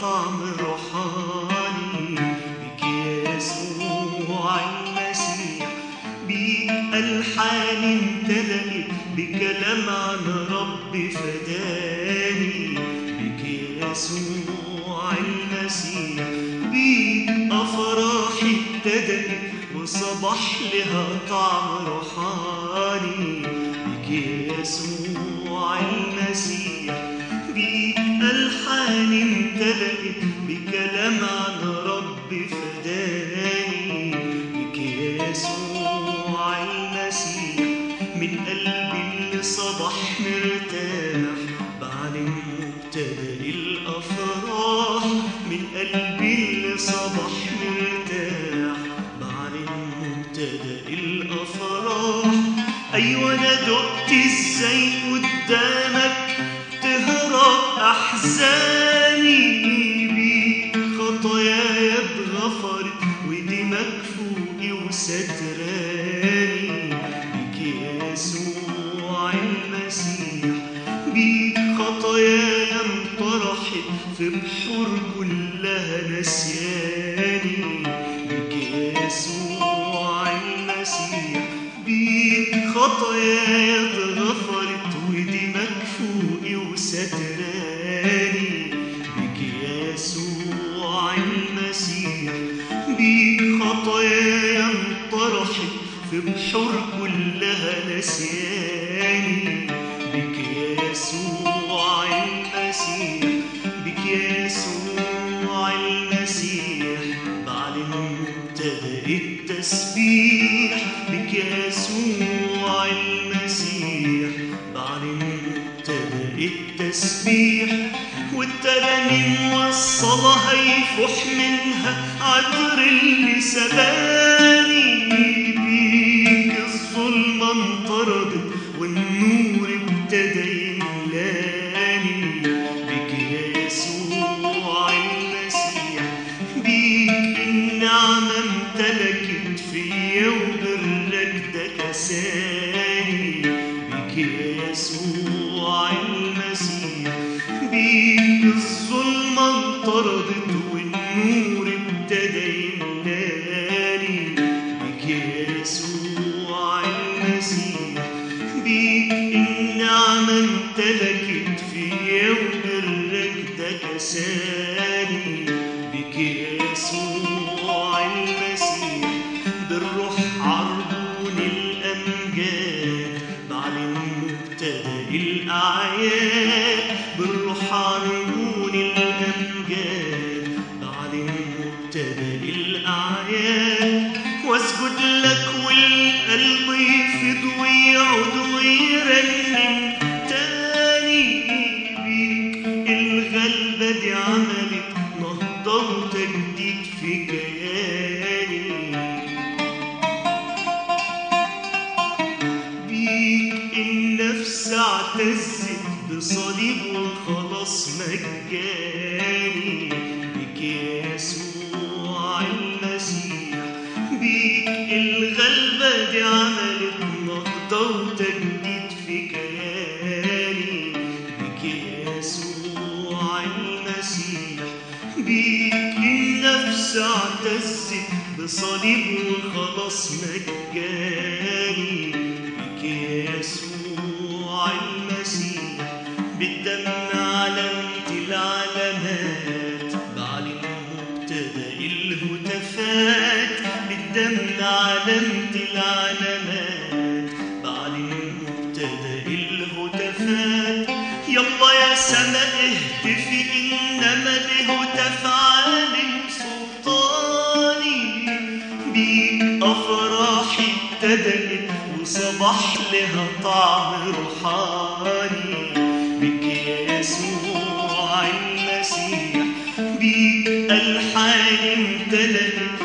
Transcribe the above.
طعم روحاني بك يا يسوع المسيح. بيك ألحان امتلأت بكلام عن رب فداني بك يا يسوع المسيح. بيك أفراحي ابتدأت وصبح لها طعم روحاني بك يا يسوع المسيح. بيك ألحان امتلأت بكلام عن رب فداني بك يا يسوع المسيح. من قلبي اللي صبح مرتاح بعد مبتدأ الأفراح. من قلبي اللي صبح مرتاح بعد مبتدأ الأفراح. أيوة أنا دقت إزاي قدامك تهرب أحزاني. بيك خطاياي اتغفرت ودمك فوقي وستراني بك يا يسوع المسيح. بيك خطاياي انطرحت في بحور كلها نسياني بك يا يسوع المسيح. بيك خطاياي اتغفرت ودمك فوقي وستراني بك يا يسوع المسيح. بيك خطاياي انطرحت في بحور كلها نسياني بك يا يسوع المسيح. بك يا يسوع المسيح بعلن مبتدأ التسبيح. بك يا يسوع المسيح بعلن مبتدأ التسبيح. والترانيم والصلاة هيفح منها عطر اللي سباني. بيك الظلمة انطردت والنور ابتدى يملاني بك يا يسوع المسيح. بيك النعمة امتلكت فيا وبرك ده كساني بك يا يسوع المسيح. بيك الظلمة انطردت والنور ابتدى يملاني بك يا يسوع المسيح. بيك النعمة امتلكت فيا وبرك ده كساني بك يا يسوع المسيح. بالروح عربون الأمجاد بعلن مبتدأ الأعياد. بالروح عربون الأمجاد بعلن مبتدأ الأعياد. واسجد لك والقلب يفض ويعود ويرنم تاني. بيك الغلبة دي عملت نهضة وتجديد في كياني. بيك النفس اعتزت بصليب والخلاص مجاني بك يا يسوع المسيح. بيك الغلبة دي عملت نهضة وتجديد في كياني بك يا يسوع المسيح. بيك النفس اعتزت بصليب والخلاص مجاني بك يا يسوع المسيح. بالدم علامة العلامات بعلن مبتدأ الهتافات. بالدم علامة العلامات بعلن مبتدأ الهتافات. يلا يا سما اهتفي إنما الهتاف عالم سلطاني. بيك أفراحي ابتدأت وصبح لها طعم روحاني بك يا يسوع المسيح. بيك ألحان امتلأت